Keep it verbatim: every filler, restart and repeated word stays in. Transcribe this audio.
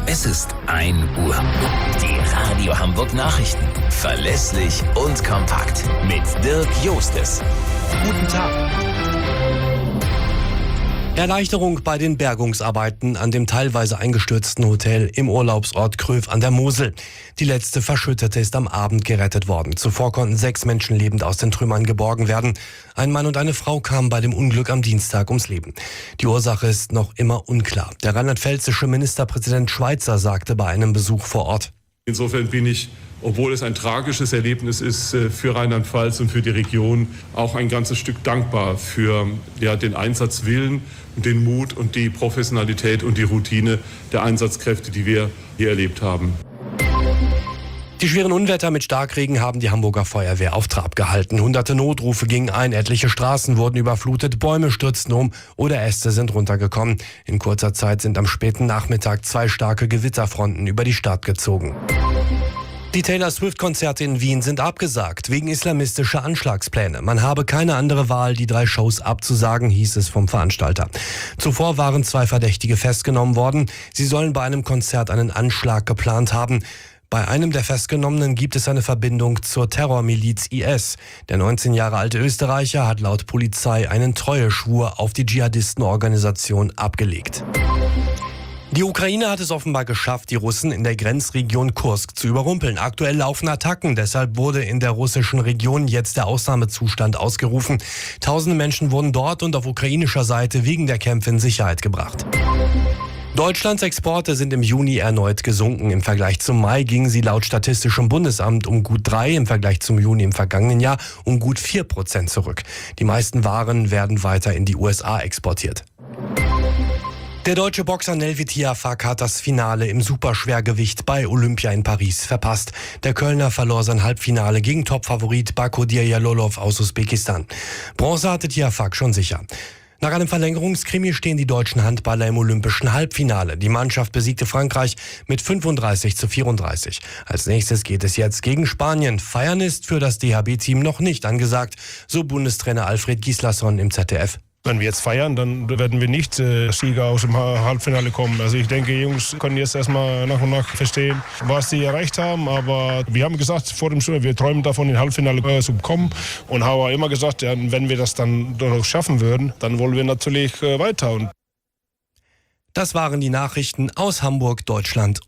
Es ist ein Uhr. Die Radio Hamburg Nachrichten. Verlässlich und kompakt. Mit Dirk Jostes. Guten Tag. Erleichterung bei den Bergungsarbeiten an dem teilweise eingestürzten Hotel im Urlaubsort Kröv an der Mosel. Die letzte Verschüttete ist am Abend gerettet worden. Zuvor konnten sechs Menschen lebend aus den Trümmern geborgen werden. Ein Mann und eine Frau kamen bei dem Unglück am Dienstag ums Leben. Die Ursache ist noch immer unklar. Der rheinland-pfälzische Ministerpräsident Schweizer sagte bei einem Besuch vor Ort: Insofern bin ich, obwohl es ein tragisches Erlebnis ist für Rheinland-Pfalz und für die Region, auch ein ganzes Stück dankbar für ja, den Einsatzwillen und den Mut und die Professionalität und die Routine der Einsatzkräfte, die wir hier erlebt haben. Die schweren Unwetter mit Starkregen haben die Hamburger Feuerwehr auf Trab gehalten. Hunderte Notrufe gingen ein, etliche Straßen wurden überflutet, Bäume stürzten um oder Äste sind runtergekommen. In kurzer Zeit sind am späten Nachmittag zwei starke Gewitterfronten über die Stadt gezogen. Die Taylor Swift-Konzerte in Wien sind abgesagt, wegen islamistischer Anschlagspläne. Man habe keine andere Wahl, die drei Shows abzusagen, hieß es vom Veranstalter. Zuvor waren zwei Verdächtige festgenommen worden. Sie sollen bei einem Konzert einen Anschlag geplant haben. Bei einem der Festgenommenen gibt es eine Verbindung zur Terrormiliz I S. Der neunzehn Jahre alte Österreicher hat laut Polizei einen Treueschwur auf die Dschihadistenorganisation abgelegt. Die Ukraine hat es offenbar geschafft, die Russen in der Grenzregion Kursk zu überrumpeln. Aktuell laufen Attacken, deshalb wurde in der russischen Region jetzt der Ausnahmezustand ausgerufen. Tausende Menschen wurden dort und auf ukrainischer Seite wegen der Kämpfe in Sicherheit gebracht. Deutschlands Exporte sind im Juni erneut gesunken. Im Vergleich zum Mai gingen sie laut Statistischem Bundesamt um gut drei, im Vergleich zum Juni im vergangenen Jahr um gut vier Prozent zurück. Die meisten Waren werden weiter in die U S A exportiert. Der deutsche Boxer Nelvi Tiafak hat das Finale im Superschwergewicht bei Olympia in Paris verpasst. Der Kölner verlor sein Halbfinale gegen Topfavorit Bakodir Jalolov aus Usbekistan. Bronze hatte Tiafak schon sicher. Nach einem Verlängerungskrimi stehen die deutschen Handballer im olympischen Halbfinale. Die Mannschaft besiegte Frankreich mit fünfunddreißig zu vierunddreißig. Als nächstes geht es jetzt gegen Spanien. Feiern ist für das D H B-Team noch nicht angesagt, so Bundestrainer Alfred Gislason im Z D F. Wenn wir jetzt feiern, dann werden wir nicht äh, Sieger aus dem Halbfinale kommen. Also ich denke, die Jungs können jetzt erstmal nach und nach verstehen, was sie erreicht haben. Aber wir haben gesagt vor dem Spiel, wir träumen davon, in Halbfinale äh, zu kommen. Und haben immer gesagt, ja, wenn wir das dann noch schaffen würden, dann wollen wir natürlich äh, weiter. Und das waren die Nachrichten aus Hamburg, Deutschland.